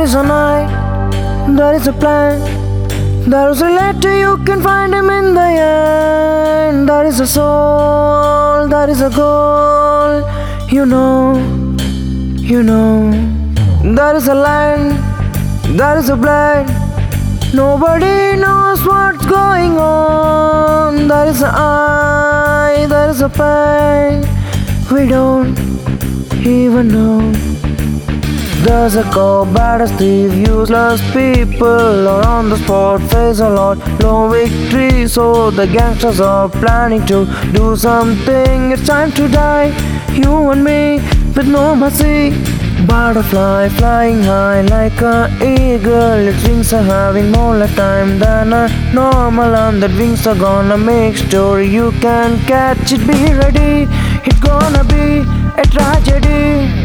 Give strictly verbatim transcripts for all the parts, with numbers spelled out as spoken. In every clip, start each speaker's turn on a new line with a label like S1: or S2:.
S1: is a night, there is a plan. There is a letter, you can find him in the end. There is a soul, there is a goal. You know, you know. There is a land, there is a blood. Nobody knows what's going on. There is an eye, there is a pain. We don't even know. There's a cop, baddest thief, useless people are on the spot, face a lot, low victory. So the gangsters are planning to do something. It's time to die, you and me, with no mercy. Butterfly flying high like an eagle. Its wings are having more lifetime than a normal, and that wings are gonna make story. You can catch it, be ready. It's gonna be a tragedy.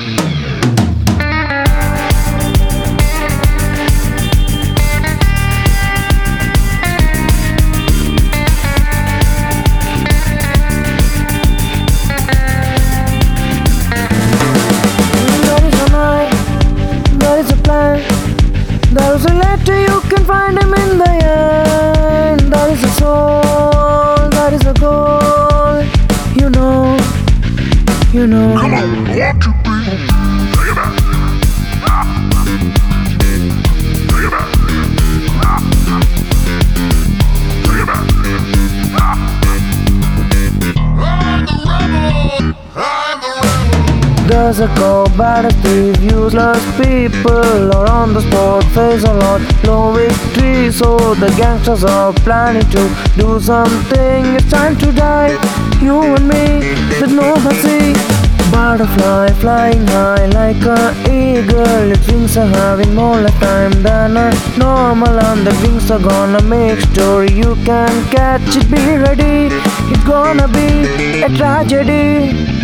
S1: There is a letter, you can find him in the end. There is a soul, there is a goal. You know, you know.
S2: Come on, I want you, baby. Take it back. Take it back. Take it back. I'm the rebel. I'm the rebel.
S1: There's a cop, baddest thief, useless people are on the spot, face a lot, low victory. So the gangsters are planning to do something. It's time to die, you and me, with no mercy. Butterfly flying high like an eagle. Its wings are having more lifetime than a normal, and the wings are gonna make story. You can catch it, be ready. It's gonna be a tragedy.